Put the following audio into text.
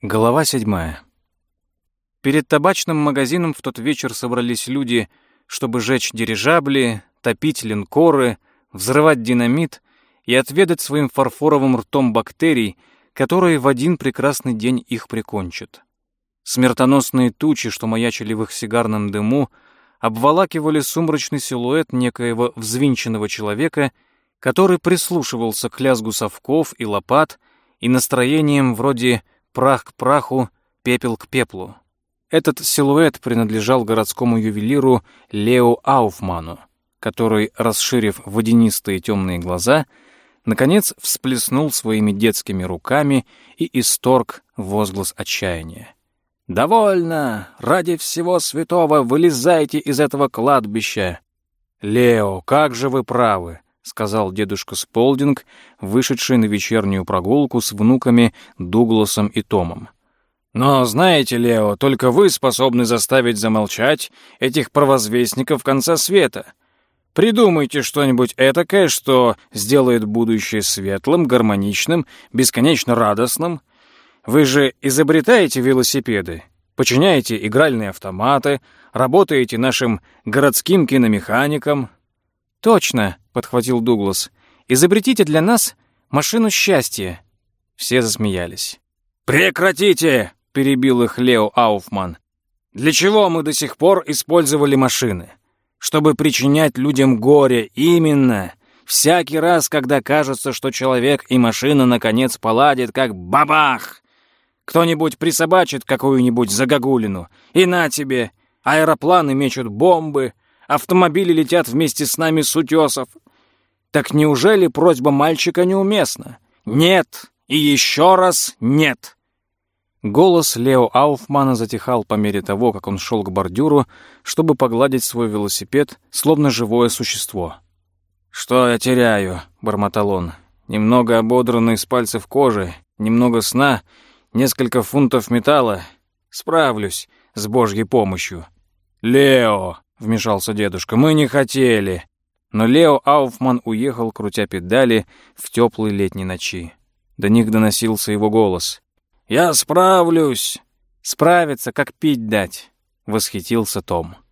Глава 7. Перед табачным магазином в тот вечер собрались люди, чтобы жечь дирижабли, топить линкоры, взрывать динамит и отведать своим фарфоровым ртом бактерий, которые в один прекрасный день их прикончат. Смертоносные тучи, что маячили в их сигарном дыму, обволакивали сумрачный силуэт некоего взвинченного человека, который прислушивался к лязгу совков и лопат и настроением вроде «прах к праху, пепел к пеплу». Этот силуэт принадлежал городскому ювелиру Лео Ауфману, который, расширив водянистые темные глаза, наконец всплеснул своими детскими руками и исторг возглас отчаяния. «Довольно! Ради всего святого вылезайте из этого кладбища!» «Лео, как же вы правы!» — сказал дедушка Сполдинг, вышедший на вечернюю прогулку с внуками Дугласом и Томом. «Но знаете, Лео, только вы способны заставить замолчать этих провозвестников конца света. Придумайте что-нибудь этакое, что сделает будущее светлым, гармоничным, бесконечно радостным. Вы же изобретаете велосипеды, починяете игральные автоматы, работаете нашим городским киномехаником». «Точно», — подхватил Дуглас, — «изобретите для нас машину счастья». Все засмеялись. «Прекратите!» — перебил их Лео Ауфман. «Для чего мы до сих пор использовали машины? Чтобы причинять людям горе, именно. Всякий раз, когда кажется, что человек и машина наконец поладят, как бабах! Кто-нибудь присобачит какую-нибудь загогулину, и на тебе! Аэропланы мечут бомбы, автомобили летят вместе с нами с утесов. Так неужели просьба мальчика неуместна? Нет, и еще раз нет!» Голос Лео Ауфмана затихал по мере того, как он шел к бордюру, чтобы погладить свой велосипед, словно живое существо. «Что я теряю?» — бормотал он. «Немного ободранной с пальцев кожи, немного сна, несколько фунтов металла. Справлюсь с Божьей помощью». «Лео!» — вмешался дедушка. «Мы не хотели». Но Лео Ауфман уехал, крутя педали, в теплой летней ночи. До них доносился его голос. «Я справлюсь!» «Справиться, как пить дать!» — восхитился Том.